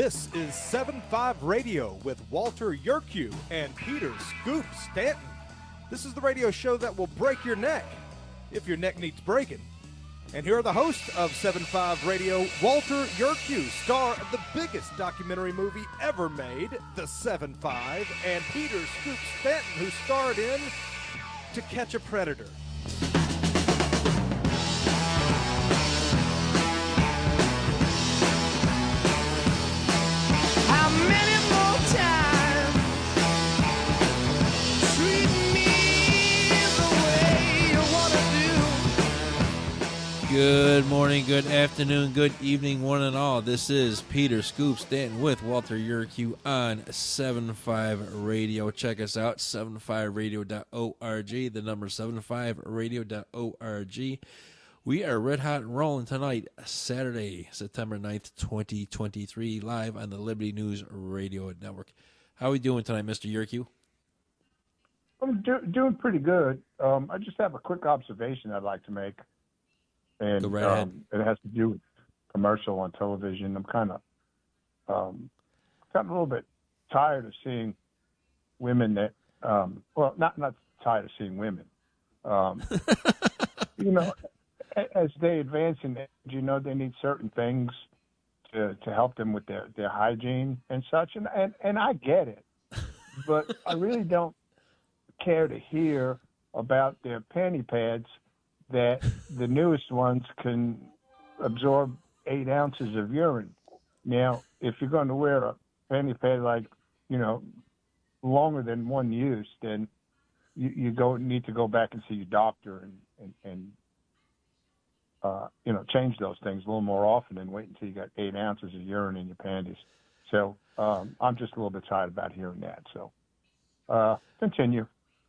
This is 7-5 Radio with Walter Yerkew and Peter Scoop Stanton. This is the radio show that will break your neck, if your neck needs breaking. And here are the hosts of 7-5 Radio, Walter Yerkew, star of the biggest documentary movie ever made, The 7-5, and Peter Scoop Stanton, who starred in To Catch a Predator. Good morning, good afternoon, good evening, one and all. This is Peter Scoop Stanton with Walter Yerkew on 7-5 Radio. Check us out, 75radio.org, the number 75radio.org. We are red hot and rolling tonight, Saturday, September 9th, 2023, live on the Liberty News Radio Network. How are we doing tonight, Mr. Yerkew? I'm doing pretty good. I just have a quick observation I'd like to make. And Go right ahead. It has to do with commercial on television. I'm kind of gotten a little bit tired of seeing women that, not tired of seeing women. As they advance in age, they need certain things to help them with their hygiene and such. And I get it, but I really don't care to hear about their panty pads that the newest ones can absorb 8 ounces of urine. Now, if you're going to wear a panty pad longer than one use, then you need to go back and see your doctor and change those things a little more often and wait until you got 8 ounces of urine in your panties. So I'm just a little bit tired about hearing that. So continue.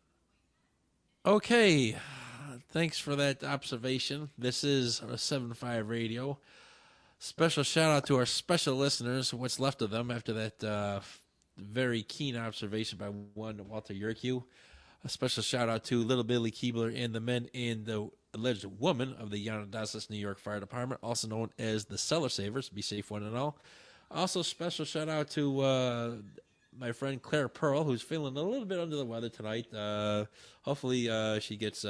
Okay. Thanks for that observation. This is 7-5 Radio. Special shout out to our special listeners, what's left of them after that very keen observation by one Walter Yerkew. A special shout out to Little Billy Keebler and the men and the alleged woman of the Yanadasas, New York Fire Department, also known as the Cellar Savers. Be safe, one and all. Also, special shout out to my friend Claire Pearl, who's feeling a little bit under the weather tonight. Hopefully she gets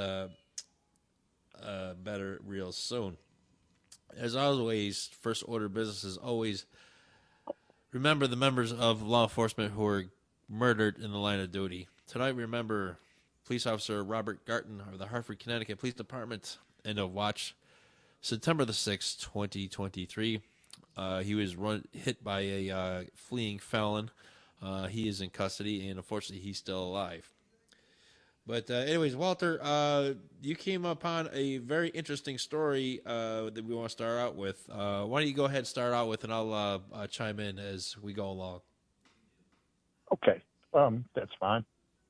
better real soon. As always, first order of business is always remember the members of law enforcement who were murdered in the line of duty. Tonight we remember police officer Robert Garton of the Hartford, Connecticut Police Department, end of watch, September the 6th, 2023. He was hit by a fleeing felon. He is in custody, and unfortunately he's still alive. But anyways, Walter, you came upon a very interesting story that we want to start out with. Why don't you go ahead and start out with, and I'll chime in as we go along. Okay, that's fine.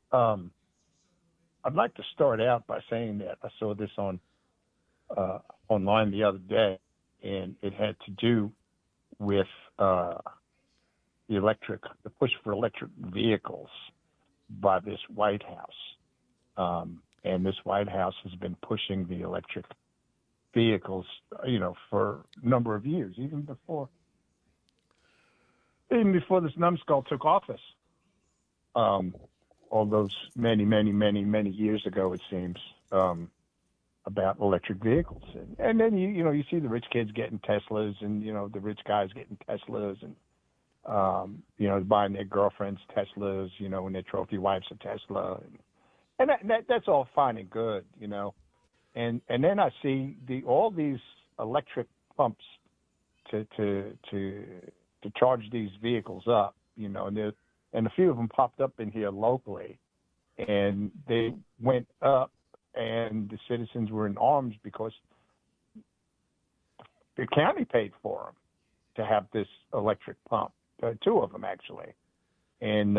I'd like to start out by saying that I saw this on online the other day, and it had to do with the push for electric vehicles by this White House. And this White House has been pushing the electric vehicles, for a number of years, even before this numbskull took office. All those many, many, many, many years ago, it seems, about electric vehicles. And then, you see the rich kids getting Teslas and, the rich guys getting Teslas and, buying their girlfriends Teslas, and their trophy wives a Tesla. And that's all fine and good, And then I see all these electric pumps to charge these vehicles up, and a few of them popped up in here locally, and they went up, and the citizens were in arms because the county paid for them to have this electric pump, 2 of them actually, and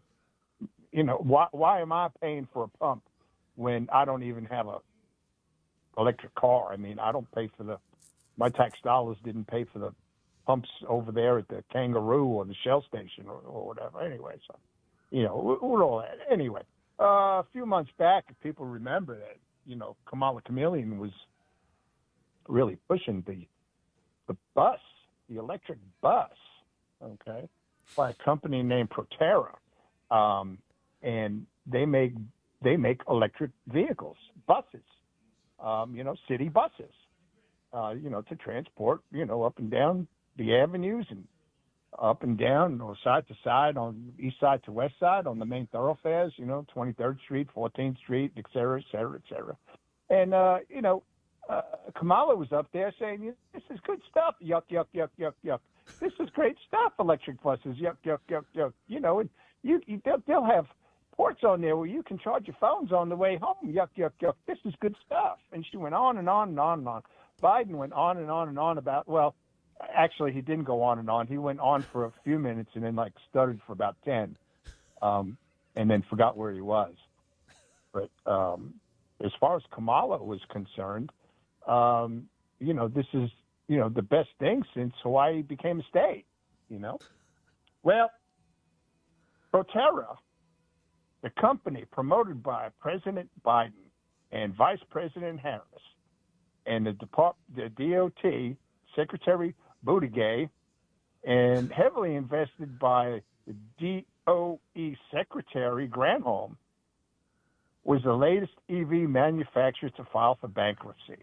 why am I paying for a pump when I don't even have a electric car? I mean, I don't pay for my tax dollars didn't pay for the pumps over there at the Kangaroo or the Shell station or whatever. Anyway, so, we're all that. Anyway, a few months back, if people remember that, Kamala Chameleon was really pushing the bus, the electric bus, okay, by a company named Proterra, and they make electric vehicles, buses, city buses, to transport, up and down the avenues and up and down or side to side, on east side to west side, on the main thoroughfares, 23rd Street, 14th Street, et cetera, et cetera, et cetera. And, Kamala was up there saying, this is good stuff. Yuck, yuck, yuck, yuck, yuck. This is great stuff, electric buses. Yuck, yuck, yuck, yuck. And they'll have ports on there where you can charge your phones on the way home. Yuck, yuck, yuck. This is good stuff. And she went on and on and on and on. Biden went on and on and on about, well, actually, he didn't go on and on. He went on for a few minutes and then stuttered for about 10, and then forgot where he was. But as far as Kamala was concerned, this is, the best thing since Hawaii became a state, Well, Proterra, the company promoted by President Biden and Vice President Harris and the DOT Secretary Buttigieg, and heavily invested by the DOE Secretary Granholm, was the latest EV manufacturer to file for bankruptcy.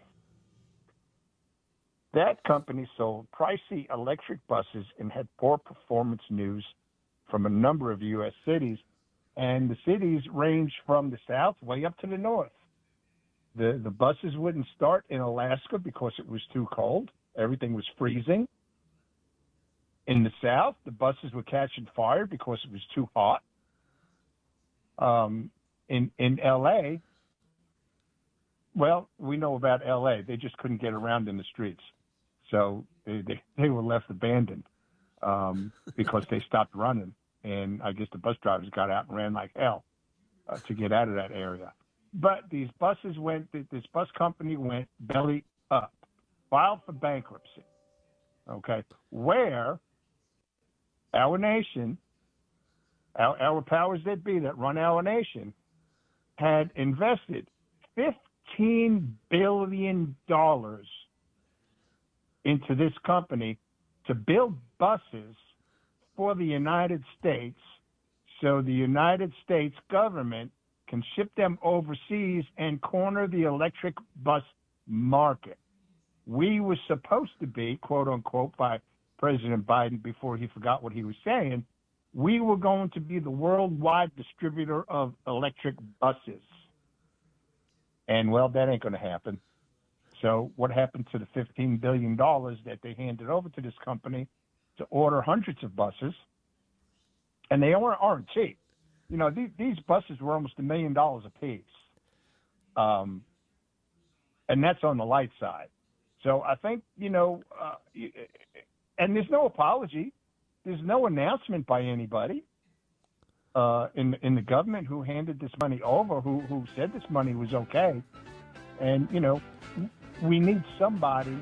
That company sold pricey electric buses and had poor performance news from a number of U.S. cities, and the cities ranged from the south way up to the north. The buses wouldn't start in Alaska because it was too cold. Everything was freezing. In the south, the buses were catching fire because it was too hot. In L.A., well, we know about L.A. They just couldn't get around in the streets. So they were left abandoned because they stopped running. And I guess the bus drivers got out and ran like hell to get out of that area. But this bus company went belly up, filed for bankruptcy, okay, where our nation, our powers that be that run our nation, had invested $15 billion into this company to build buses for the United States so the United States government can ship them overseas and corner the electric bus market. We were supposed to be, quote unquote, by President Biden before he forgot what he was saying, we were going to be the worldwide distributor of electric buses. And, well, that ain't going to happen. So what happened to the $15 billion that they handed over to this company to order hundreds of buses? And they aren't cheap. These buses were almost $1 million a piece. And that's on the light side. So I think, and there's no apology. There's no announcement by anybody in the government who handed this money over, who said this money was okay. And, we need somebody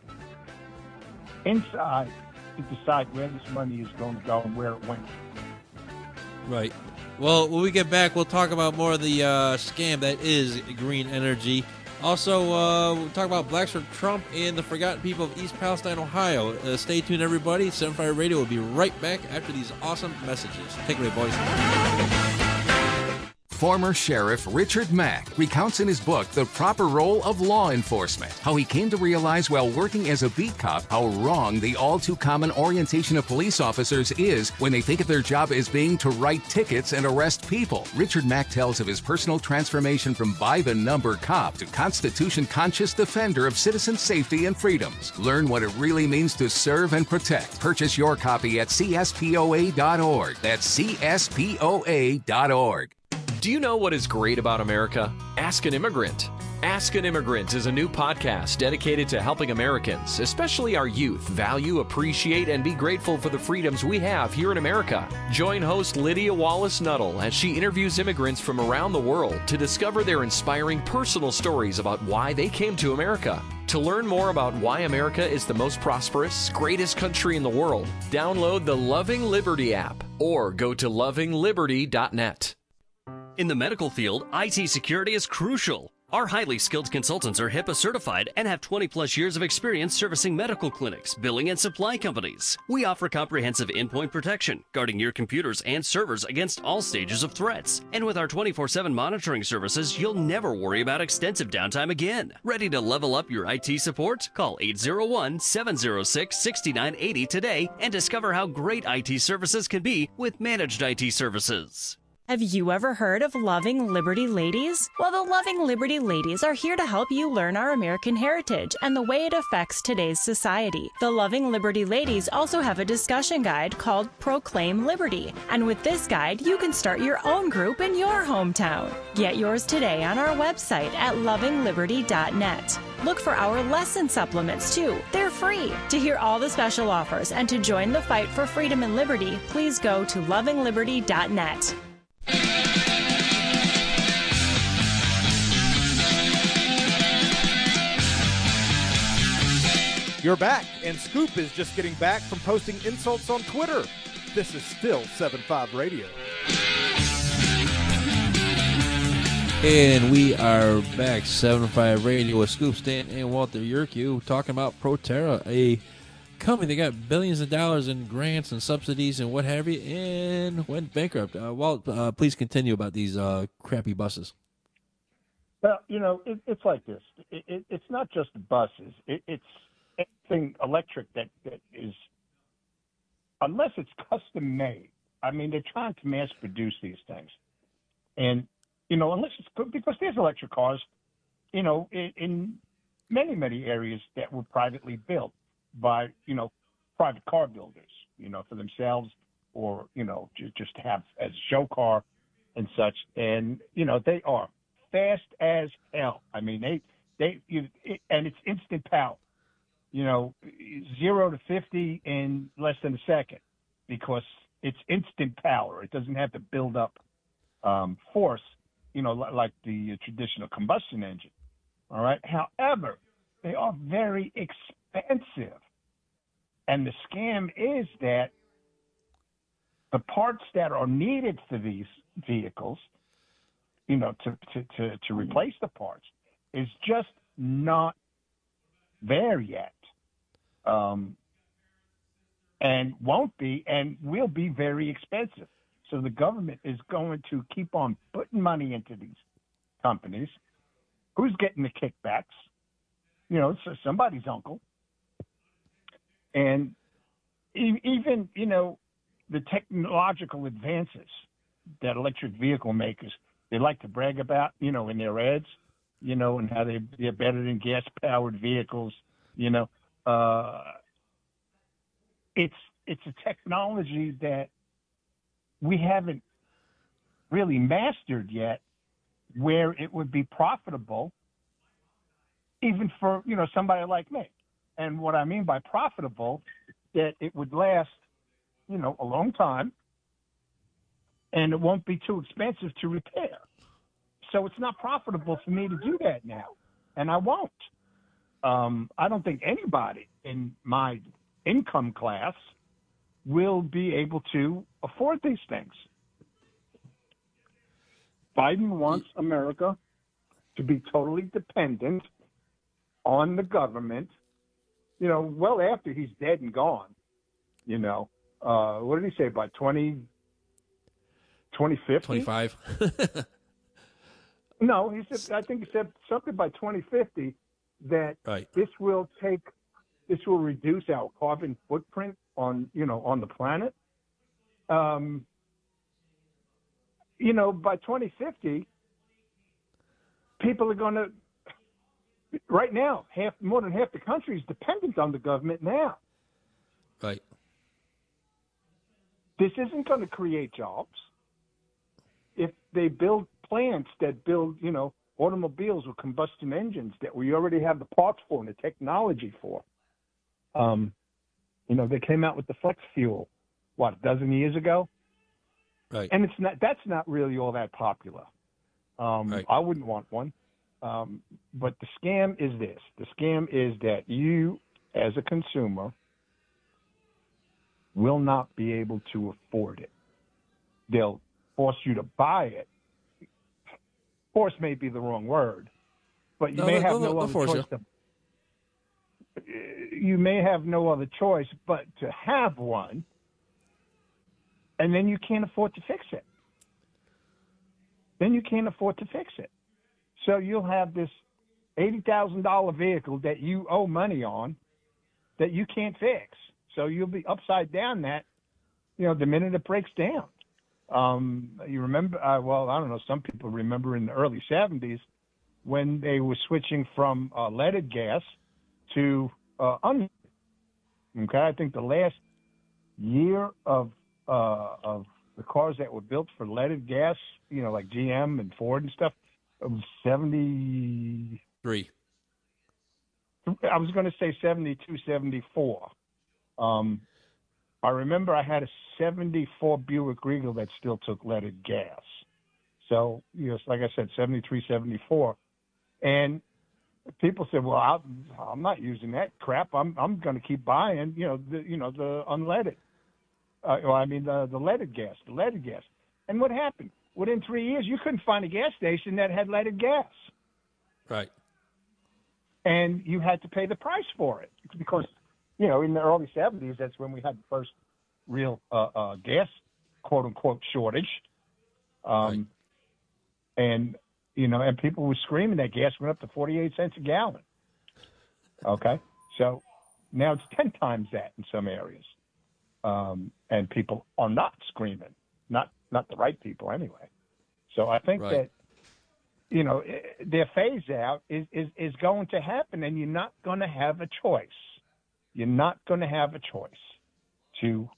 inside to decide where this money is going to go and where it went. Right. Well, when we get back, we'll talk about more of the scam that is green energy. Also, we'll talk about Blacks for Trump and the forgotten people of East Palestine, Ohio. Stay tuned, everybody. 75 Radio will be right back after these awesome messages. Take it away, boys. Former Sheriff Richard Mack recounts in his book The Proper Role of Law Enforcement how he came to realize while working as a beat cop how wrong the all-too-common orientation of police officers is when they think of their job as being to write tickets and arrest people. Richard Mack tells of his personal transformation from by-the-number cop to Constitution-conscious defender of citizen safety and freedoms. Learn what it really means to serve and protect. Purchase your copy at CSPOA.org. That's CSPOA.org. Do you know what is great about America? Ask an Immigrant. Ask an Immigrant is a new podcast dedicated to helping Americans, especially our youth, value, appreciate, and be grateful for the freedoms we have here in America. Join host Lydia Wallace-Nuttall as she interviews immigrants from around the world to discover their inspiring personal stories about why they came to America. To learn more about why America is the most prosperous, greatest country in the world, download the Loving Liberty app or go to lovingliberty.net. In the medical field, IT security is crucial. Our highly skilled consultants are HIPAA certified and have 20-plus years of experience servicing medical clinics, billing, and supply companies. We offer comprehensive endpoint protection, guarding your computers and servers against all stages of threats. And with our 24/7 monitoring services, you'll never worry about extensive downtime again. Ready to level up your IT support? Call 801-706-6980 today and discover how great IT services can be with managed IT services. Have you ever heard of Loving Liberty Ladies? Well, the Loving Liberty Ladies are here to help you learn our American heritage and the way it affects today's society. The Loving Liberty Ladies also have a discussion guide called Proclaim Liberty. And with this guide, you can start your own group in your hometown. Get yours today on our website at lovingliberty.net. Look for our lesson supplements, too. They're free. To hear all the special offers and to join the fight for freedom and liberty, please go to lovingliberty.net. You're back, and Scoop is just getting back from posting insults on Twitter. This is still 7.5 Radio. And we are back, 7.5 Radio with Scoop Stanton and Walter Yerkew, talking about Proterra, a company that got billions of dollars in grants and subsidies and what have you, and went bankrupt. Walt, please continue about these crappy buses. Well, it's like this. It's not just the buses. It's anything electric that is, unless it's custom made. I mean, they're trying to mass produce these things. And, unless it's good, because there's electric cars, in many, many areas that were privately built by, private car builders, for themselves or, just to have as a show car and such. And, they are fast as hell. I mean, and it's instant power, 0 to 50 in less than a second because it's instant power. It doesn't have to build up force, like the traditional combustion engine. All right. However, they are very expensive. And the scam is that the parts that are needed for these vehicles, to replace the parts, is just not there yet. And won't be, and will be very expensive. So the government is going to keep on putting money into these companies. Who's getting the kickbacks? It's somebody's uncle. And even, the technological advances that electric vehicle makers, they like to brag about, in their ads, and how they're better than gas-powered vehicles, It's a technology that we haven't really mastered yet, where it would be profitable even for, somebody like me. And what I mean by profitable, that it would last, a long time, and it won't be too expensive to repair. So it's not profitable for me to do that now, and I won't. I don't think anybody in my income class will be able to afford these things. Biden wants America to be totally dependent on the government, well after he's dead and gone. What did he say, by 2050? 25. No, I think he said something by 2050 that right. This will reduce our carbon footprint on the planet. By 2050, people are going to, right now, more than half the country is dependent on the government now. Right. This isn't going to create jobs. If they build plants that build, automobiles with combustion engines that we already have the parts for and the technology for. They came out with the flex fuel, a dozen years ago? Right. And that's not really all that popular. Right. I wouldn't want one. But the scam is this. The scam is that you, as a consumer, will not be able to afford it. They'll force you to buy it. Force may be the wrong word, but you may have no other choice. You may have no other choice but to have one, and then you can't afford to fix it. So you'll have this $80,000 vehicle that you owe money on that you can't fix. So you'll be upside down that, the minute it breaks down. You remember, I don't know, some people remember in the early 70s when they were switching from leaded gas to unleaded. Okay, I think the last year of the cars that were built for leaded gas, like GM and Ford and stuff, it was 73. I was going to say 72, 74. I remember I had a 74 Buick Regal that still took leaded gas. So, like I said, 73, 74. And people said, well, I'm not using that crap. I'm going to keep buying, the unleaded. The leaded gas. And what happened? Within 3 years, you couldn't find a gas station that had leaded gas. Right. And you had to pay the price for it because, in the early 70s, that's when we had the first real gas, quote-unquote, shortage. Right. And people were screaming that gas went up to 48 cents a gallon. Okay? So now it's 10 times that in some areas. And people are not screaming, not the right people anyway. So I think that, their phase out is going to happen, and you're not going to have a choice. You're not going to have a choice to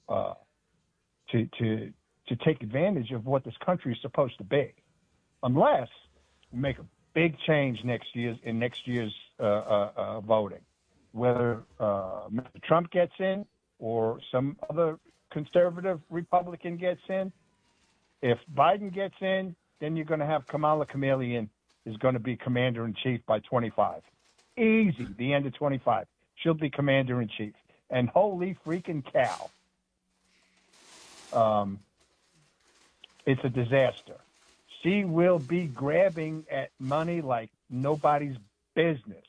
take advantage of what this country is supposed to be, unless we make a big change next year's voting, whether Mr. Trump gets in or some other conservative Republican gets in. If Biden gets in, then you're going to have Kamala Kamelian is going to be commander-in-chief by 25. Easy, the end of 25. She'll be commander-in-chief. And holy freaking cow, it's a disaster. She will be grabbing at money like nobody's business.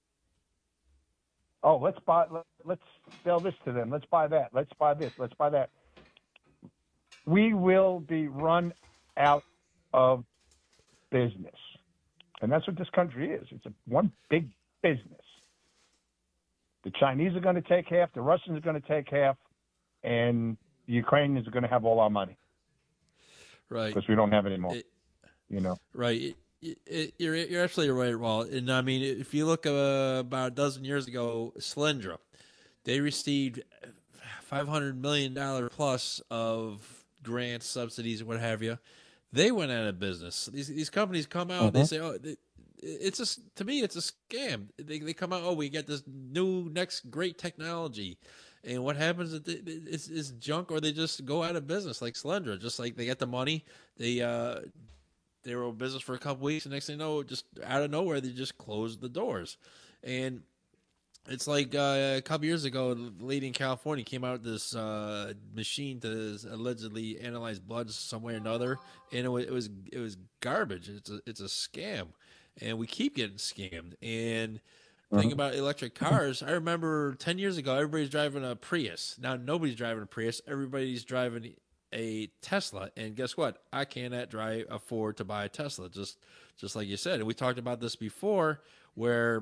Oh, let's sell this to them. Let's buy that. Let's buy this. Let's buy that. We will be run out of business. And that's what this country is. It's one big business. The Chinese are going to take half, the Russians are going to take half, and the Ukrainians are going to have all our money. Right. Because we don't have any more. Right. You're absolutely right, Walt. And I mean, if you look about a dozen years ago, Solyndra, they received $500 million plus of grants, subsidies, what have you. They went out of business. These companies come out, they say, "Oh, to me, it's a scam." They come out, "Oh, we get this new next great technology," and what happens? It's junk, or they just go out of business, like Solyndra. Just like they get the money, they were in business for a couple weeks, and next thing you know, just out of nowhere, they just closed the doors. And it's like a couple years ago, a lady in California came out with this machine to allegedly analyze blood some way or another, and it was garbage. It's a scam, and we keep getting scammed. And thinking about electric cars, I remember 10 years ago, everybody's driving a Prius. Now nobody's driving a Prius. Everybody's driving a Tesla, and guess what? I cannot afford to buy a Tesla, just like you said. And we talked about this before, where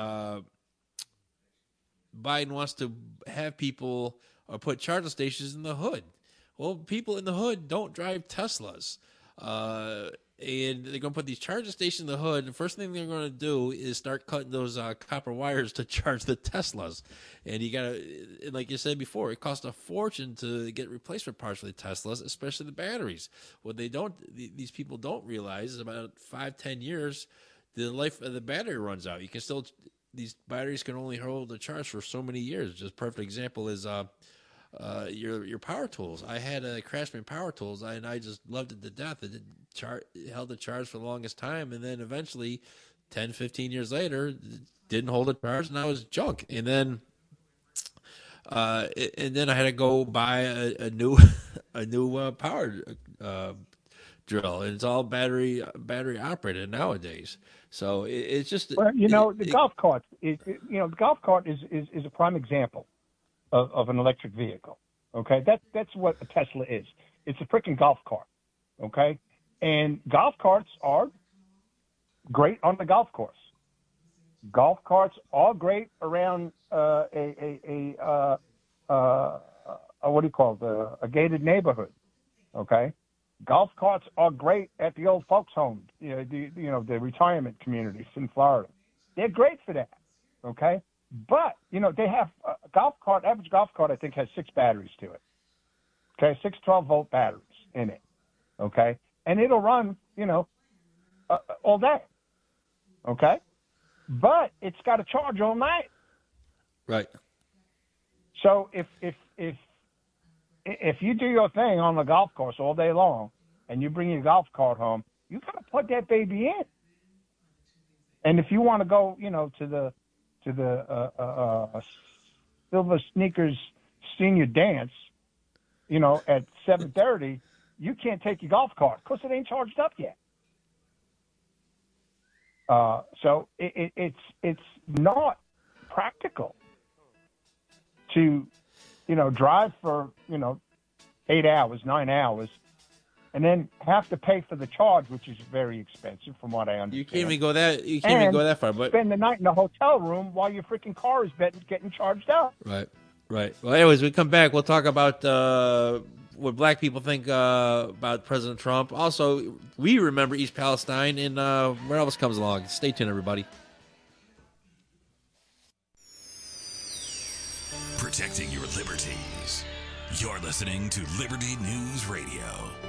Biden wants to have people or put charging stations in the hood. Well, people in the hood don't drive Teslas. And they're going to put these charging stations in the hood. The first thing they're going to do is start cutting those copper wires to charge the Teslas. And you got to, like you said before, it costs a fortune to get replacement parts for the Teslas, especially the batteries. What these people don't realize is about 5-10 years, the life of the battery runs out. These batteries can only hold the charge for so many years. Just a perfect example is your power tools. I had a Craftsman power tools, and I just loved it to death. It held the charge for the longest time, and then eventually, 10, 15 years later, it didn't hold the charge, and I was junk. And then I had to go buy a new power drill. It's all battery operated nowadays. So it's just the golf cart. The golf cart is a prime example of an electric vehicle. Okay, that's what a Tesla is. It's a freaking golf cart. Okay, and golf carts are great on the golf course. Golf carts are great around a gated neighborhood. Okay, golf carts are great at the old folks' home, the retirement communities in Florida. They're great for that. Okay, but they have average golf cart I think has 6 batteries to it. Okay, 6 12-volt batteries in it. Okay, and it'll run all day. Okay, but it's got to charge all night. Right. So if you do your thing on the golf course all day long and you bring your golf cart home, you got to plug that baby in. And if you want to go, to the Silver Sneakers senior dance, at 7:30, you can't take your golf cart because it ain't charged up yet. So it's not practical to, drive for, 8 hours, 9 hours, and then have to pay for the charge, which is very expensive from what I understand. You can't even go that far. But spend the night in the hotel room while your freaking car is getting charged up. Right. Well, anyways, we come back. We'll talk about what black people think about President Trump. Also, we remember East Palestine and where Elvis comes along. Stay tuned, everybody. Protecting your liberties. You're listening to Liberty News Radio.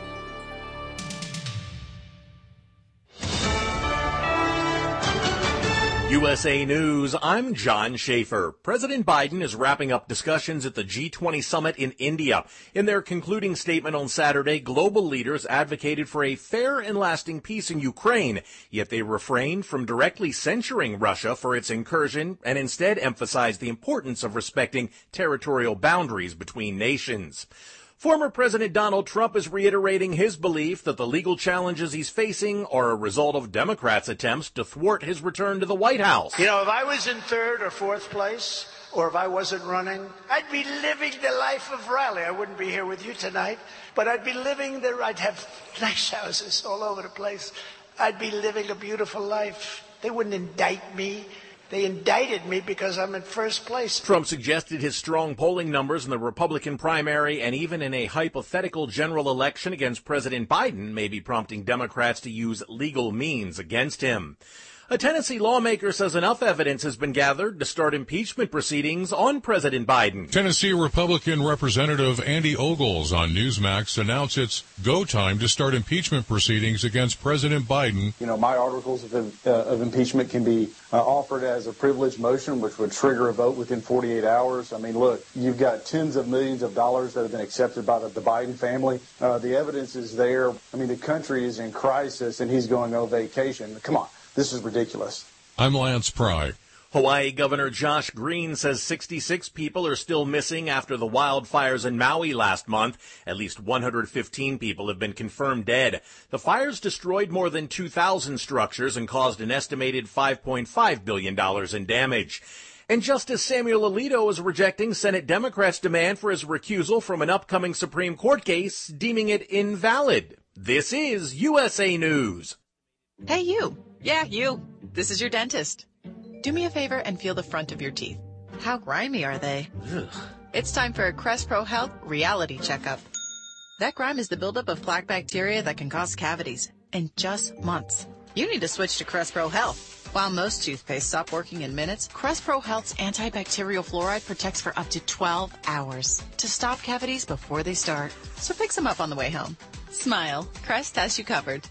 USA News, I'm John Schaefer. President Biden is wrapping up discussions at the G20 summit in India. In their concluding statement on Saturday, global leaders advocated for a fair and lasting peace in Ukraine, yet they refrained from directly censuring Russia for its incursion and instead emphasized the importance of respecting territorial boundaries between nations. Former President Donald Trump is reiterating his belief that the legal challenges he's facing are a result of Democrats' attempts to thwart his return to the White House. If I was in 3rd or 4th place, or if I wasn't running, I'd be living the life of Riley. I wouldn't be here with you tonight, but I'd be living there. I'd have nice houses all over the place. I'd be living a beautiful life. They wouldn't indict me. They indicted me because I'm in 1st place. Trump suggested his strong polling numbers in the Republican primary and even in a hypothetical general election against President Biden may be prompting Democrats to use legal means against him. A Tennessee lawmaker says enough evidence has been gathered to start impeachment proceedings on President Biden. Tennessee Republican Representative Andy Ogles on Newsmax announced it's go time to start impeachment proceedings against President Biden. My articles of impeachment can be offered as a privileged motion, which would trigger a vote within 48 hours. Look, you've got tens of millions of dollars that have been accepted by the Biden family. The evidence is there. The country is in crisis, and he's going on vacation. Come on. This is ridiculous. I'm Lance Pry. Hawaii Governor Josh Green says 66 people are still missing after the wildfires in Maui last month. At least 115 people have been confirmed dead. The fires destroyed more than 2,000 structures and caused an estimated $5.5 billion in damage. And Justice Samuel Alito is rejecting Senate Democrats' demand for his recusal from an upcoming Supreme Court case, deeming it invalid. This is USA News. Hey, you. Yeah, you. This is your dentist. Do me a favor and feel the front of your teeth. How grimy are they? Ugh. It's time for a Crest Pro Health reality checkup. That grime is the buildup of plaque bacteria that can cause cavities in just months. You need to switch to Crest Pro Health. While most toothpaste stop working in minutes, Crest Pro Health's antibacterial fluoride protects for up to 12 hours to stop cavities before they start. So pick some up on the way home. Smile. Crest has you covered.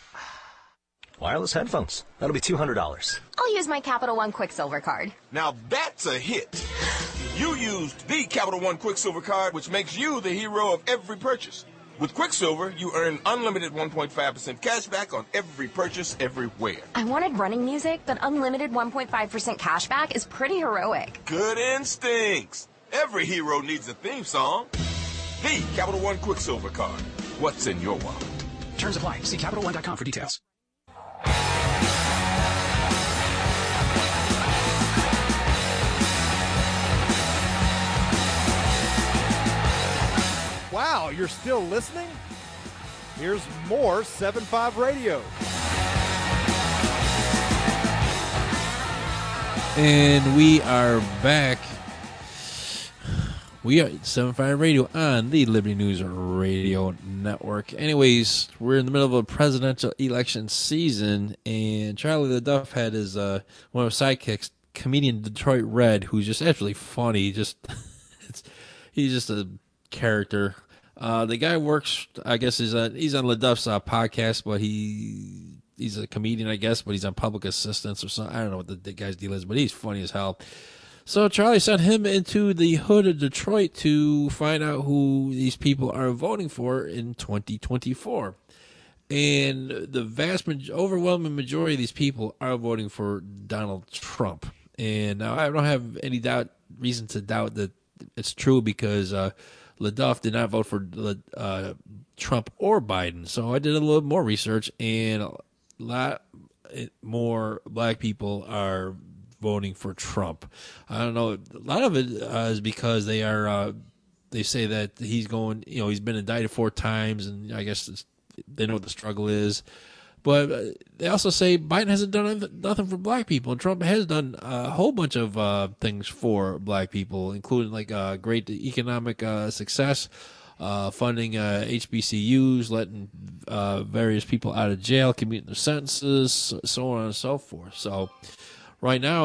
Wireless headphones. That'll be $200. I'll use my Capital One Quicksilver card. Now that's a hit. You used the Capital One Quicksilver card, which makes you the hero of every purchase. With Quicksilver, you earn unlimited 1.5% cash back on every purchase everywhere. I wanted running music, but unlimited 1.5% cash back is pretty heroic. Good instincts. Every hero needs a theme song. The Capital One Quicksilver card. What's in your wallet? Terms apply. See CapitalOne.com for details. Wow, you're still listening? Here's more 7.5 Radio. And we are back. We are at 7.5 Radio on the Liberty News Radio Network. Anyways, we're in the middle of a presidential election season, and Charlie LaDuff had his one of his sidekicks, comedian Detroit Red, who's just actually funny. He's just a character. The guy works, I guess, he's on LaDuff's podcast, but he's a comedian, I guess, but he's on public assistance or something. I don't know what the guy's deal is, but he's funny as hell. So Charlie sent him into the hood of Detroit to find out who these people are voting for in 2024. And the overwhelming majority of these people are voting for Donald Trump. And now I don't have any reason to doubt that it's true, because LaDuff did not vote for Trump or Biden. So I did a little more research, and a lot more black people are voting for Trump. I don't know. A lot of it is because they say that he's going, he's been indicted 4 times, and I guess they know what the struggle is. But they also say Biden hasn't done nothing for black people, and Trump has done a whole bunch of things for black people, including like great economic success, funding HBCUs, letting various people out of jail, commuting their sentences, so on and so forth. So right now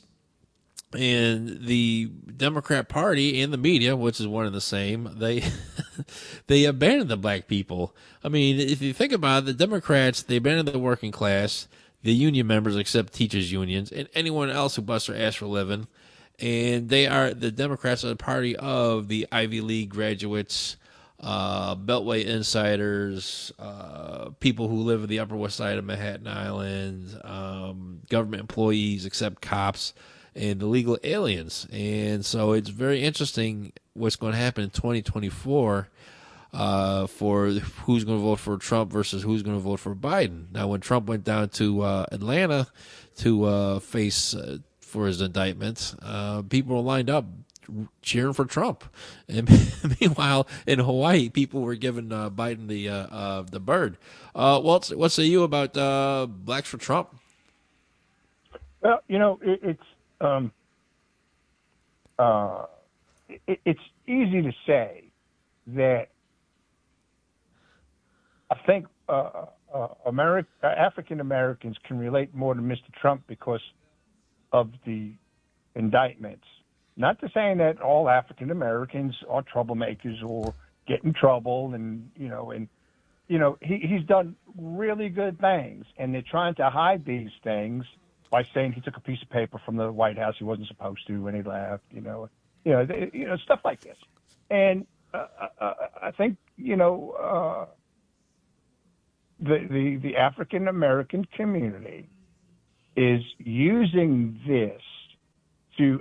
and the Democrat Party and the media, which is one and the same, they abandoned the black people. I mean, if you think about it, the Democrats, they abandoned the working class, the union members, except teachers' unions, and anyone else who busts their ass for a living. And the Democrats are the party of the Ivy League graduates, Beltway insiders, people who live in the Upper West Side of Manhattan Island, government employees except cops, and illegal aliens. And so it's very interesting what's going to happen in 2024 for who's going to vote for Trump versus who's going to vote for Biden. Now, when Trump went down to Atlanta to face for his indictment, people were lined up cheering for Trump, and meanwhile in Hawaii, people were giving Biden the bird. What say you about Blacks for Trump? Well, it's easy to say that I think African Americans can relate more to Mr. Trump because of the indictments. Not to saying that all African Americans are troublemakers or get in trouble, he's done really good things, and they're trying to hide these things by saying he took a piece of paper from the White House he wasn't supposed to when he left, stuff like this. And I think the African American community is using this to,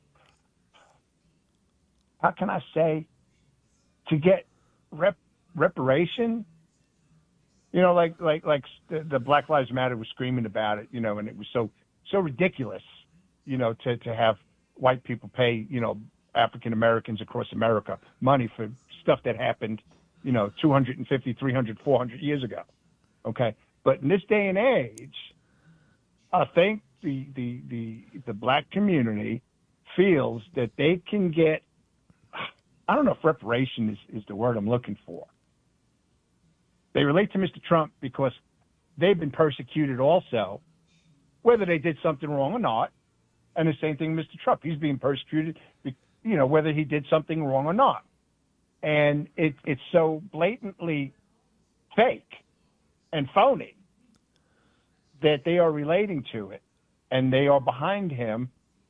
how can I say, to get reparation. Like the Black Lives Matter was screaming about it, and it was so ridiculous, to have white people pay, African Americans across America money for stuff that happened, 250, 300, 400 years ago. Okay. But in this day and age, I think the black community feels that they can get, I don't know if reparation is the word I'm looking for. They relate to Mr. Trump because they've been persecuted also, whether they did something wrong or not. And the same thing, Mr. Trump, he's being persecuted, whether he did something wrong or not. And it's so blatantly fake and phony that they are relating to it, and they are behind him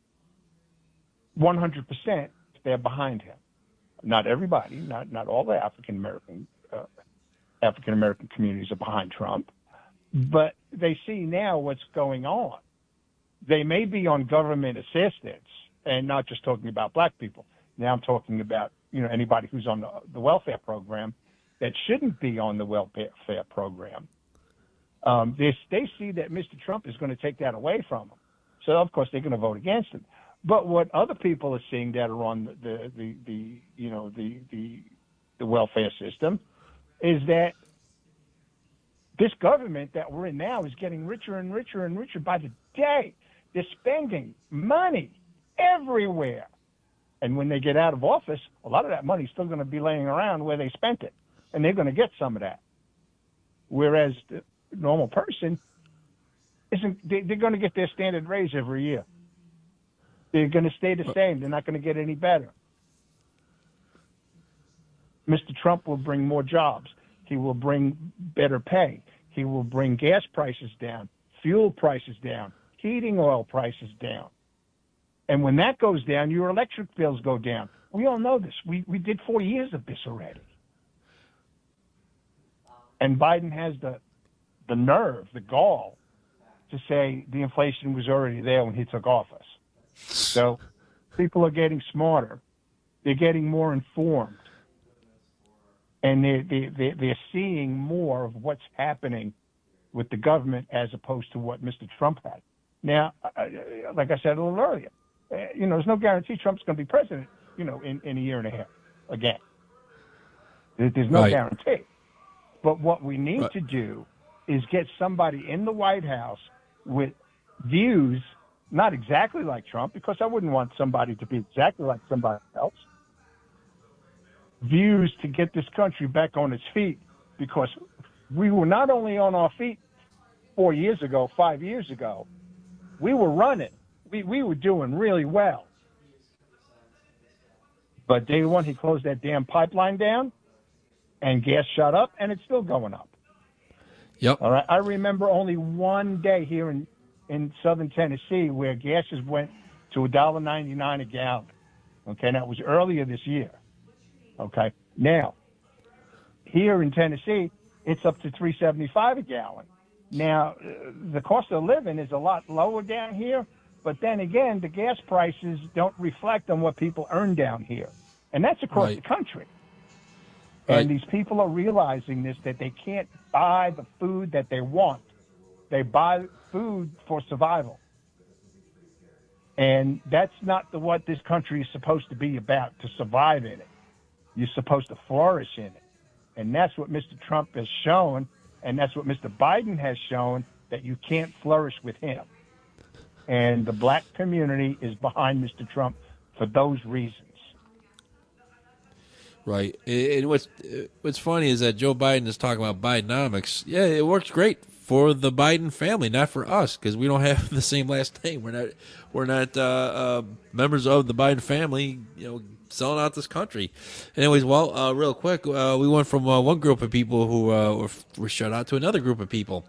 100%. They're behind him. Not everybody, not all the African American communities are behind Trump, but they see now what's going on. They may be on government assistance, and not just talking about black people. Now I'm talking about, anybody who's on the welfare program that shouldn't be on the welfare program, they see that Mr. Trump is going to take that away from them. So, of course, they're going to vote against him. But what other people are seeing that are on the welfare system is that this government that we're in now is getting richer and richer and richer by the day. They're spending money everywhere. And when they get out of office, a lot of that money is still going to be laying around where they spent it. And they're going to get some of that. Whereas the normal person they're going to get their standard raise every year. They're going to stay the same. They're not going to get any better. Mr. Trump will bring more jobs. He will bring better pay. He will bring gas prices down, fuel prices down, heating oil prices down. And when that goes down, your electric bills go down. We all know this. We did 4 years of this already. And Biden has the nerve, the gall, to say the inflation was already there when he took office. So people are getting smarter. They're getting more informed. And they're seeing more of what's happening with the government as opposed to what Mr. Trump had. Now, like I said a little earlier, there's no guarantee Trump's going to be president, in a year and a half again. There's no guarantee. But what we need to do is get somebody in the White House with views, not exactly like Trump, because I wouldn't want somebody to be exactly like somebody else. Views to get this country back on its feet, because we were not only on our feet 4 years ago, 5 years ago, we were running. We were doing really well. But day one, he closed that damn pipeline down, and gas shot up, and it's still going up. Yep. All right. I remember only one day here in southern Tennessee where gases went to $1.99 a gallon. Okay, and that was earlier this year. Okay. Now, here in Tennessee, it's up to $3.75 a gallon. Now, the cost of living is a lot lower down here, but then again, the gas prices don't reflect on what people earn down here. And that's across the country. And these people are realizing this, that they can't buy the food that they want. They buy food for survival. And that's not what this country is supposed to be about, to survive in it. You're supposed to flourish in it. And that's what Mr. Trump has shown, and that's what Mr. Biden has shown, that you can't flourish with him. And the black community is behind Mr. Trump for those reasons. Right. And what's funny is that Joe Biden is talking about Bidenomics. Yeah, it works great for the Biden family, not for us, because we don't have the same last name. We're not members of the Biden family, selling out this country. Anyways, real quick, we went from one group of people who were shut out to another group of people.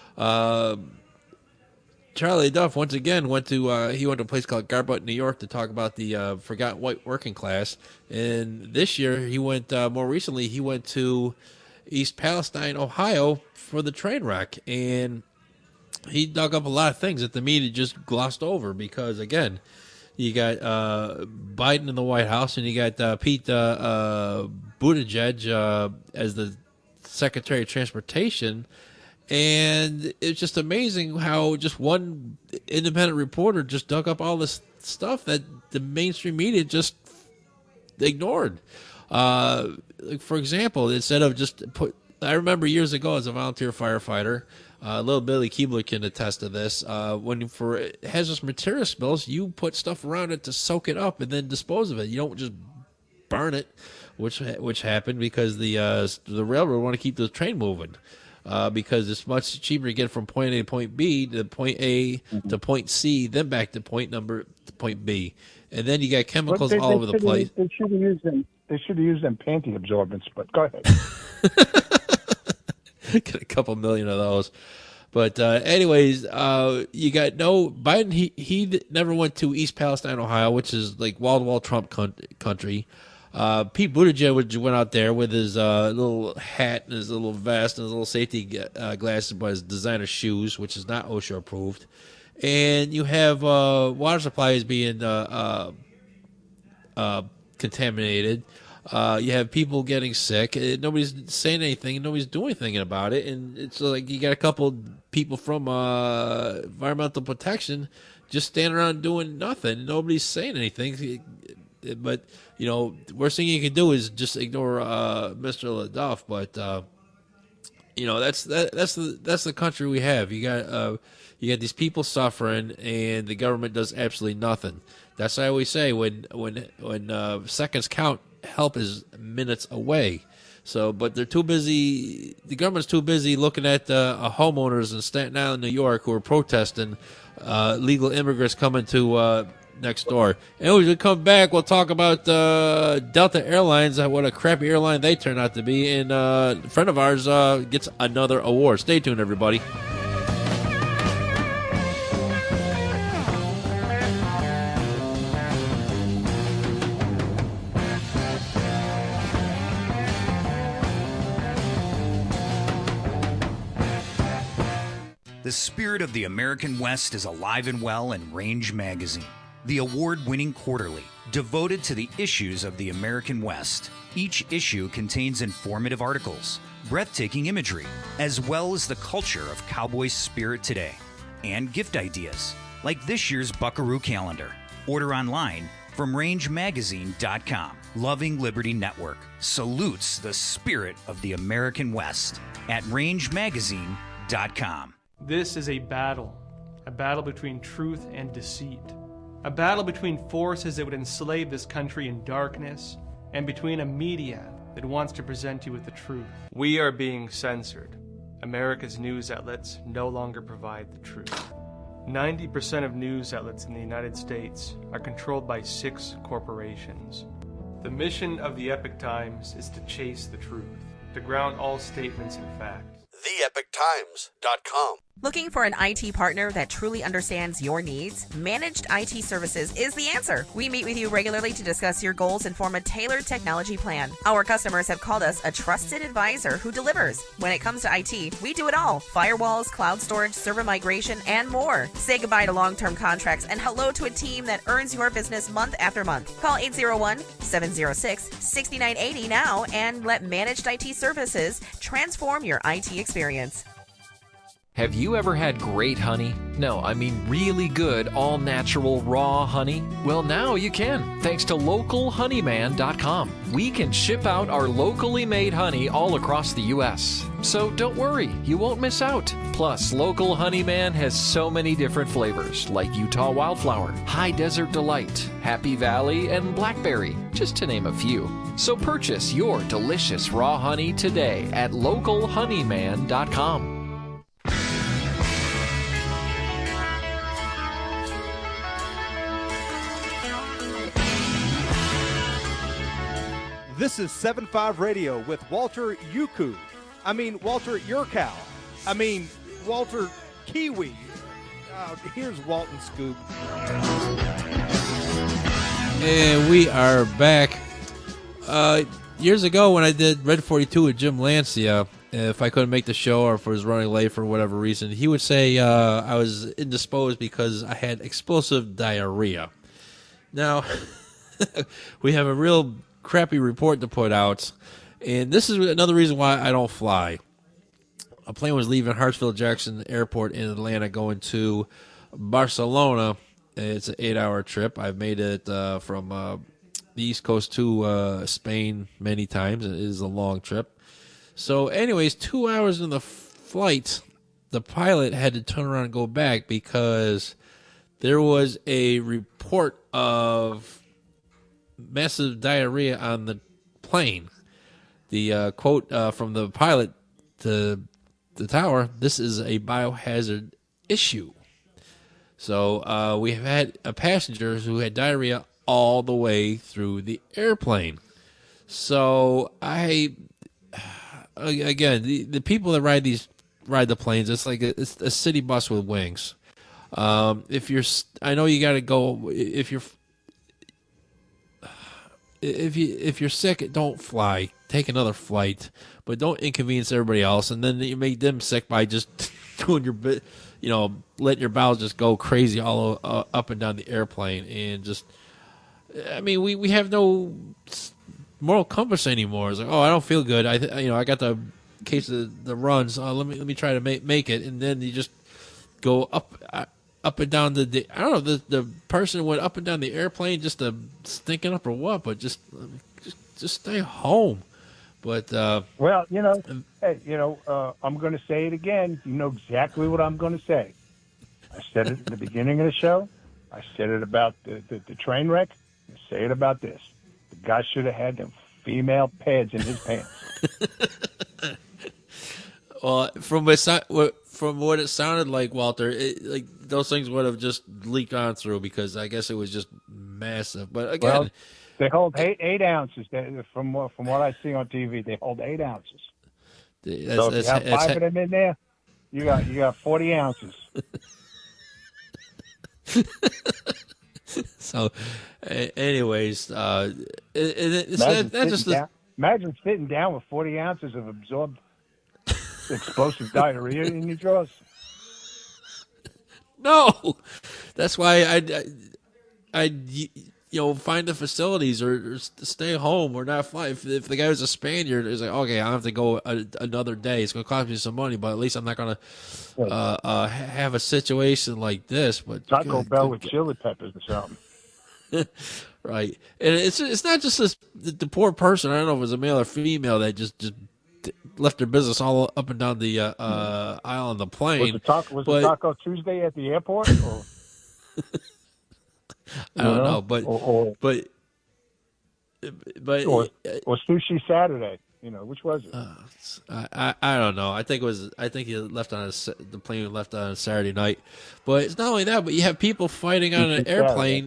Charlie Duff once again went to a place called Garbutt, New York, to talk about the forgotten white working class. And this year he went more recently he went to East Palestine, Ohio, for the train wreck, and he dug up a lot of things that the media just glossed over, because again, you got Biden in the White House, and you got Pete Buttigieg as the Secretary of Transportation. And it's just amazing how just one independent reporter just dug up all this stuff that the mainstream media just ignored. Like, for example, instead of I remember years ago as a volunteer firefighter, little Billy Keebler can attest to this. When for hazardous material spills, you put stuff around it to soak it up and then dispose of it. You don't just burn it, which happened because the railroad want to keep the train moving. Because it's much cheaper to get from point A to point B to point A to point C, then back to point B, and then you got chemicals all over the place. They should have used them. They should have used them panty absorbents. But go ahead. Get a couple million of those. But anyways, you got Biden. He never went to East Palestine, Ohio, which is like wall-to-wall Trump country. Pete Buttigieg went out there with his little hat and his little vest and his little safety glasses, but his designer shoes, which is not OSHA approved. And you have water supplies being contaminated. You have people getting sick. Nobody's saying anything. Nobody's doing anything about it. And it's like you got a couple people from environmental protection just standing around doing nothing. Nobody's saying anything. But, you know, worst thing you can do is just ignore Mr. LaDuff. But, you know, that's the country we have. You got these people suffering, and the government does absolutely nothing. That's what I always say. When seconds count, help is minutes away. So, but they're too busy. The government's too busy looking at homeowners in Staten Island, New York, who are protesting legal immigrants coming to next door. And when we come back, we'll talk about Delta Airlines, what a crappy airline they turn out to be. And a friend of ours gets another award. Stay tuned, everybody. The spirit of the American West is alive and well in Range Magazine, the award-winning quarterly devoted to the issues of the American West. Each issue contains informative articles, breathtaking imagery, as well as the culture of cowboy spirit today, and gift ideas, like this year's Buckaroo calendar. Order online from rangemagazine.com. Loving Liberty Network salutes the spirit of the American West at rangemagazine.com. This is a battle between truth and deceit, a battle between forces that would enslave this country in darkness, and between a media that wants to present you with the truth. We are being censored. America's news outlets no longer provide the truth. 90% of news outlets in the United States are controlled by 6 corporations. The mission of the Epoch Times is to chase the truth, to ground all statements in fact. TheEpochTimes.com. Looking for an IT partner that truly understands your needs? Managed IT Services is the answer. We meet with you regularly to discuss your goals and form a tailored technology plan. Our customers have called us a trusted advisor who delivers. When it comes to IT, we do it all. Firewalls, cloud storage, server migration, and more. Say goodbye to long-term contracts and hello to a team that earns your business month after month. Call 801-706-6980 now and let Managed IT Services transform your IT experience. Have you ever had great honey? No, I mean really good, all-natural, raw honey? Well, now you can, thanks to localhoneyman.com. We can ship out our locally made honey all across the U.S. So don't worry, you won't miss out. Plus, Local Honeyman has so many different flavors, like Utah Wildflower, High Desert Delight, Happy Valley, and Blackberry, just to name a few. So purchase your delicious raw honey today at localhoneyman.com. This is 7.5 Radio with Walter Yuku. Walter Yurkow. Walter Kiwi. Here's Walton Scoop. And we are back. Years ago when I did Red 42 with Jim Lancia, if I couldn't make the show or if I was running late for whatever reason, he would say I was indisposed because I had explosive diarrhea. Now, we have a real crappy report to put out, and this is another reason why I don't fly. A plane was leaving Hartsfield-Jackson Airport in Atlanta going to Barcelona. It's an 8-hour trip. I've made it from the East Coast to Spain many times. It is a long trip. So anyways, 2 hours in the flight, the pilot had to turn around and go back because there was a report of massive diarrhea on the plane. The quote from the pilot to the tower, "This is a biohazard issue." So we have had passengers who had diarrhea all the way through the airplane. So again, the people that ride the planes, it's like it's a city bus with wings. I know you got to go if you're sick, don't fly. Take another flight, but don't inconvenience everybody else. And then you make them sick by just doing your bit, letting your bowels just go crazy all up and down the airplane. And just, we have no moral compass anymore. It's like, oh, I don't feel good. I got the case of the runs. Let me try to make it, and then you just go up and down the. I don't know. The person went up and down the airplane just to stinking up or what, but just stay home. But well, hey, I'm going to say it again. You know exactly what I'm going to say. I said it at the beginning of the show. I said it about the train wreck. I say it about this. The guy should have had them female pads in his pants. Well, from what it sounded like, Walter, like those things would have just leaked on through because I guess it was just massive. But again, well, they hold 8 ounces. From what I see on TV, they hold 8 ounces. So if you have 5 of them in there, you got 40 ounces. So, anyways, imagine sitting down with 40 ounces of absorbed explosive diarrhea in your drawers. No, that's why I find the facilities or stay home or not fly. If the guy was a Spaniard, it's like, okay, I have to go another day. It's going to cost me some money, but at least I'm not going to have a situation like this. But Taco Bell with chili peppers or something. Right, and it's not just the poor person. I don't know if it was a male or female that just left their business all up and down the aisle on the plane. Was it Taco Tuesday at the airport? Or? I don't know, but Sushi Saturday. Which was it? I don't know. I think he left on the plane left on a Saturday night. But it's not only that, but you have people fighting on an airplane.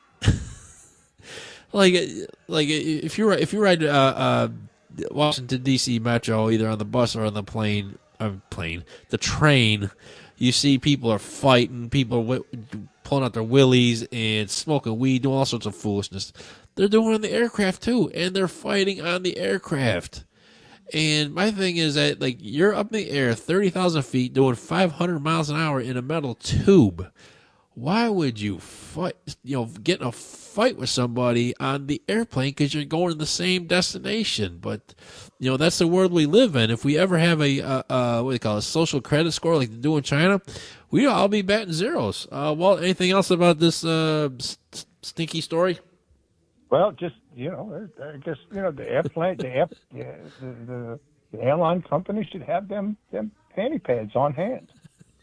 like if you ride Washington D.C. Metro, either on the bus or on the the train, you see people are fighting, people pulling out their willies and smoking weed, doing all sorts of foolishness. They're doing it on the aircraft too, and they're fighting on the aircraft. And my thing is that, you're up in the air, 30,000 feet, doing 500 miles an hour in a metal tube. Why would you fight? Get in a fight with somebody on the airplane because you're going to the same destination. But that's the world we live in. If we ever have a social credit score like they do in China, we'd all be batting zeros. Walt, anything else about this stinky story? Well, just I guess the airplane, the airline company should have them panty pads on hand.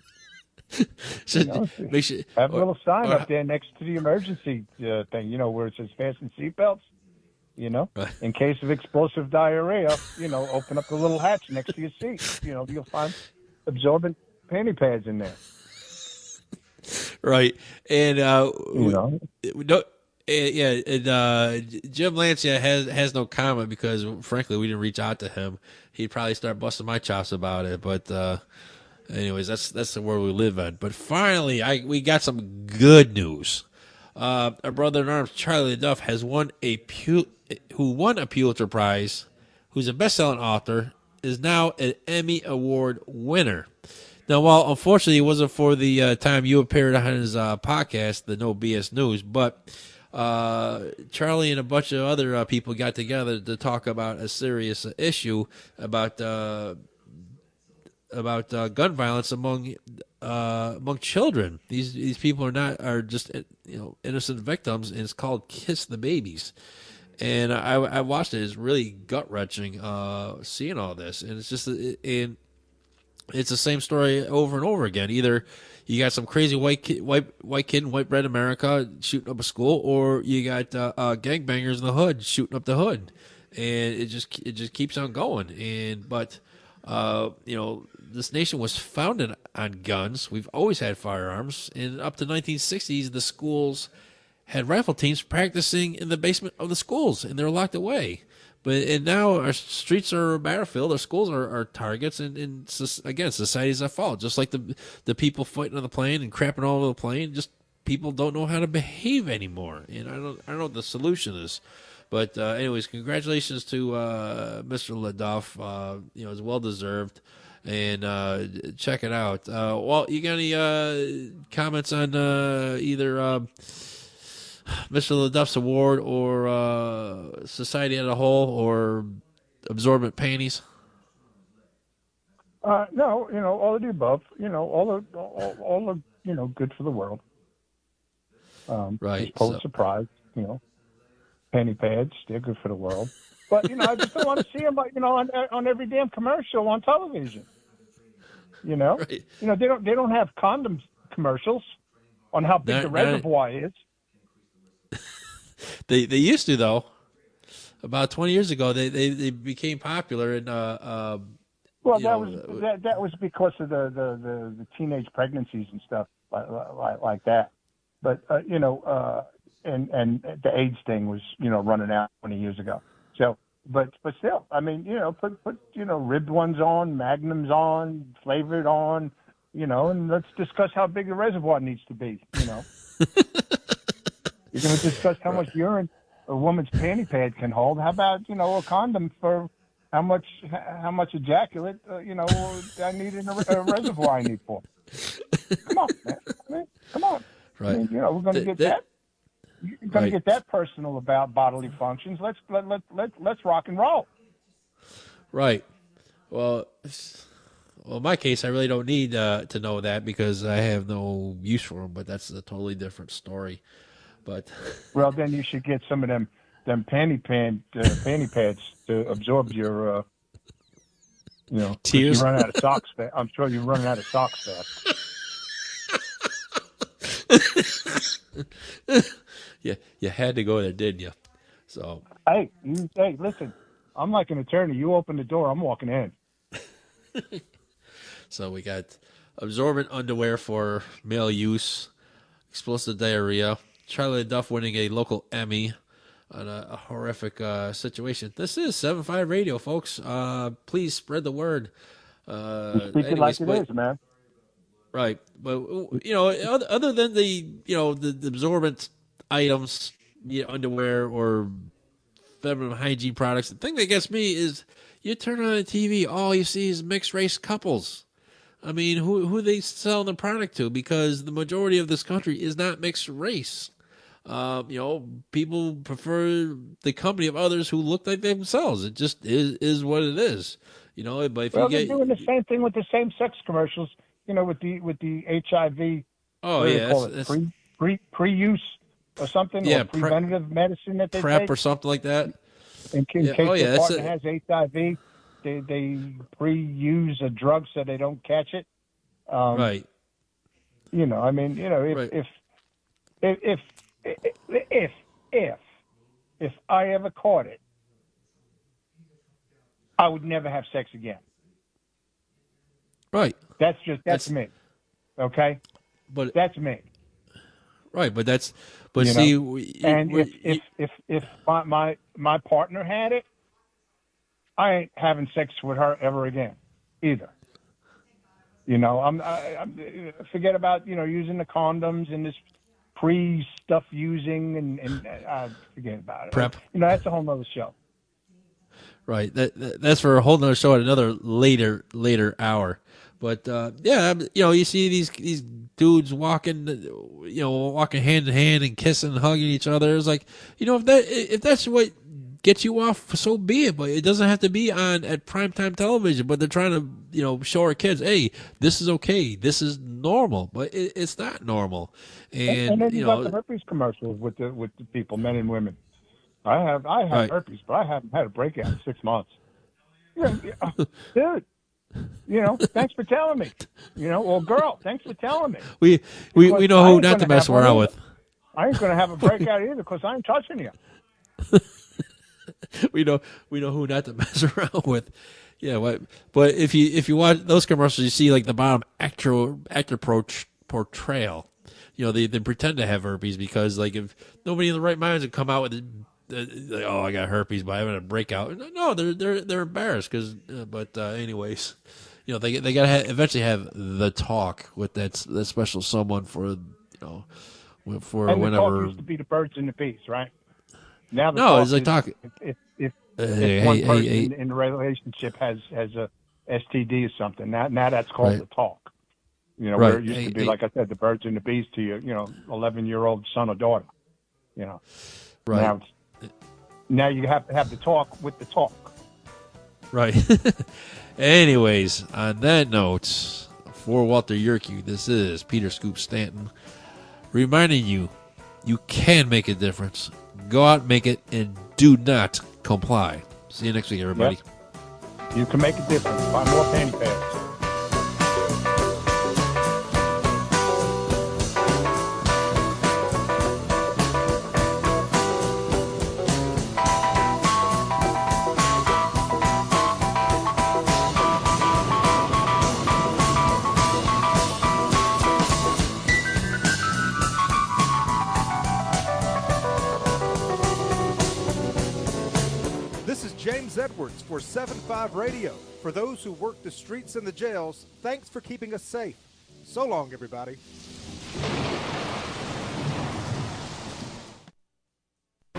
Have a little sign up there next to the emergency thing, where it says fasten seatbelts. In case of explosive diarrhea, open up the little hatch next to your seat. You'll find absorbent panty pads in there. Right, and Jim Lancia has no comment because, frankly, we didn't reach out to him. He'd probably start busting my chops about it, but. Anyways, that's the world we live in. But finally, we got some good news. Our brother in arms, Charlie Duff, who won a Pulitzer Prize, who's a best-selling author, is now an Emmy Award winner. Now, while unfortunately it wasn't for the time you appeared on his podcast, the No BS News, but Charlie and a bunch of other people got together to talk about a serious issue about gun violence among children. These people are just innocent victims, and it's called Kiss the Babies. And I watched it. It's really gut wrenching seeing all this, and it's just it's the same story over and over again. Either you got some crazy white kid in white bread America shooting up a school, or you got gangbangers in the hood shooting up the hood, and it just keeps on going. But this nation was founded on guns. We've always had firearms. And up to the 1960s, the schools had rifle teams practicing in the basement of the schools, and they're locked away. And now our streets are a battlefield. Our schools are targets, and again, society's at fault. Just like the people fighting on the plane and crapping all over the plane, just people don't know how to behave anymore. And I don't know what the solution is. But anyways, congratulations to Mr. Ladoff. It's well deserved. And check it out. Walt, you got any comments on either Mr. LaDuff's award, or society as a whole, or absorbent panties? No, all of the above. All of good for the world. Right. Just Pulitzer Prize. Panty pads, they're good for the world. But I just don't want to see them, on every damn commercial on television. Right. They don't have condom commercials on how big the reservoir is. They used to, though. About 20 years ago, they became popular, and well, that was because of the teenage pregnancies and stuff like that. But and the AIDS thing was running out 20 years ago. So, but still, I mean, put ribbed ones on, magnums on, flavored on, and let's discuss how big the reservoir needs to be. You're going to discuss how much urine a woman's panty pad can hold. How about a condom for how much ejaculate I need in a reservoir I need for? Come on, man. Come on. Right. I mean, we're going to get that. You're going to get that personal about bodily functions. Let's rock and roll. Right. Well, in my case, I really don't need to know that because I have no use for them. But that's a totally different story. But well, then you should get some of them panty pads to absorb your tears. You run out of socks. I'm sure you're running out of socks fast. Yeah, you had to go there, didn't you? So hey, listen, I'm like an attorney. You open the door, I'm walking in. So we got absorbent underwear for male use, explosive diarrhea, Charlie Duff winning a local Emmy on a horrific situation. This is 7.5 Radio, folks. Please spread the word. Speak it like it is, man. Right, but other than the absorbent items, underwear or feminine hygiene products, the thing that gets me is you turn on the TV, all you see is mixed race couples. I mean, who they selling the product to? Because the majority of this country is not mixed race. People prefer the company of others who look like themselves. It just is what it is. But if they're doing the same thing with the same sex commercials. With the HIV. Oh yeah, it's pre-use or something. Yeah, or preventative medicine that they PrEP take. or something like that. In case their partner has HIV, they pre-use a drug so they don't catch it. Right. I mean, if I ever caught it, I would never have sex again. Right. That's me. Okay? But that's me. Right, but if my partner had it, I ain't having sex with her ever again either. I'm forget about using the condoms and this pre-stuff using and I forget about it. PrEP. That's a whole nother show. Right. That's for a whole nother show at another later hour. But you see these dudes walking hand in hand and kissing and hugging each other. It's like, if that's what gets you off, so be it. But it doesn't have to be on at primetime television. But they're trying to show our kids, hey, this is okay, this is normal. But it's not normal. And then you got the herpes commercials with the people, men and women. I have right. herpes, but I haven't had a breakout in 6 months. Dude. Thanks for telling me. Or girl, thanks for telling me. We know who not to mess around with. I ain't going to have a breakout either because I ain't touching you. we know who not to mess around with. Yeah, but if you watch those commercials, you see like the bottom actor portrayal. They pretend to have herpes because like if nobody in the right minds would come out with oh, I got herpes, but I haven't had a breakout. No, they're embarrassed because. Anyways, they gotta eventually have the talk with that special someone for for and whenever. The talk used to be the birds and the bees, right? Now it's like talking. If one person in the relationship has a STD or something, now that's called the talk. Where it used to be, like I said, the birds and the bees to your 11-year-old son or daughter. You know, Right. Now you have to have the talk with the talk. Right. Anyways, on that note, for Walter Yerkew, this is Peter Scoop Stanton reminding you, you can make a difference. Go out and make it, and do not comply. See you next week, everybody. Yep. You can make a difference. Buy more panty pads. James Edwards for 7-5 Radio. For those who work the streets and the jails, thanks for keeping us safe. So long, everybody.